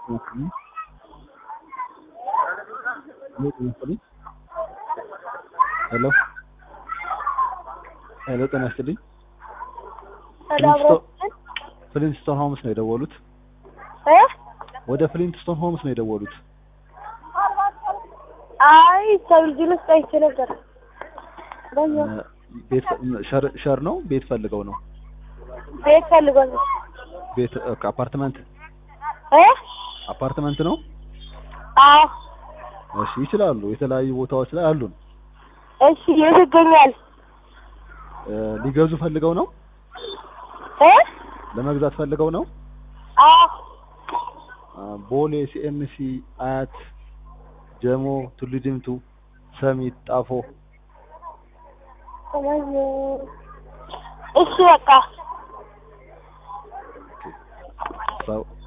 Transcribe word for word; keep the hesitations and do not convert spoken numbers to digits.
Mhm. Hello, hello, hello, ጤና ይስጥልኝ። ፍሊንስቶን ፍሊንስቶን ሆምስ ነው የደወሉት? እ ወደ ፍሊንስቶን ሆምስ ነው የደወሉት? አይ ሰውልጅልስ ጠይቄ ነበር። ቤት ሸር ሸር ነው ቤት ፈልገው ነው? ቤት ፈልገው ነው። ቤት አፓርትመንት እ አፓርትመንት ነው? አዎ። እሺ ይችላሉ። የተለያዩ ቦታዎች ላይ አሉን። እሺ የት ይገኛል? ሊገዙ ፈልገው ነው? እ ለመግዛት ፈልገው ነው? አዎ። ቦሌ፣ ሲኤምሲ፣ አያት፣ ጀሞ፣ ቱሉ ዲምቱ፣ ሰሚት፣ ጣፎ። እሺ በቃ ሰው